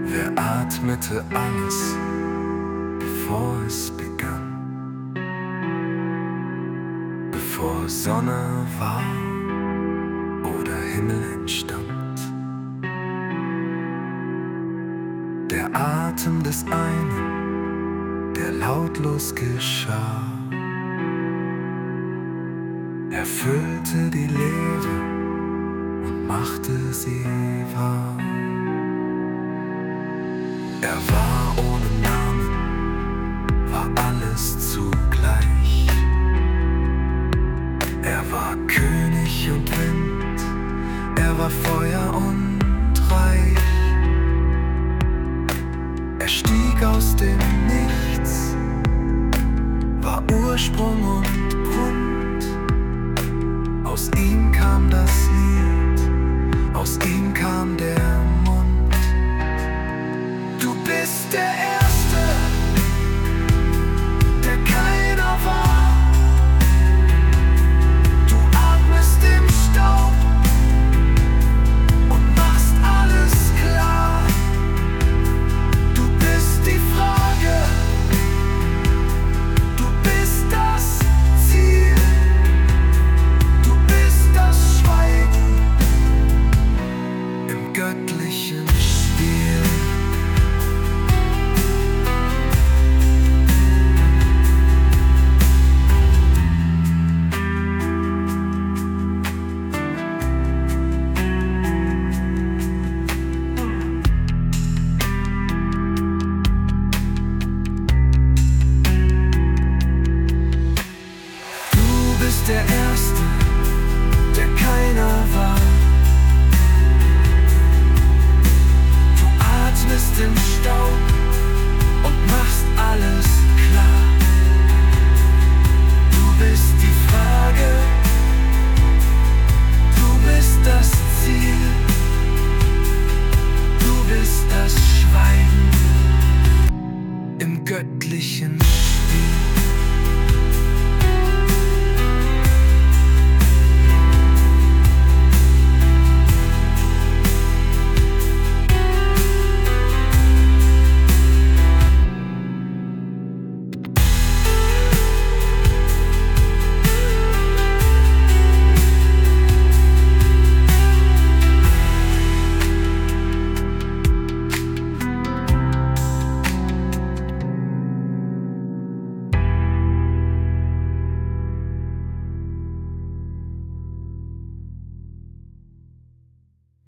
Er atmete alles, bevor es begann, bevor Sonne war oder Himmel entstand. Der Atem des einen, der lautlos geschah, erfüllte die Leere und machte sie wahr. Er war ohne Namen, war alles zugleich. Er war König und Wind, er war Feuer und Reich. Er stieg aus dem Nichts, war Ursprung und Grund. Aus ihm kam das Lied, aus ihm kam der Mund. Du bist der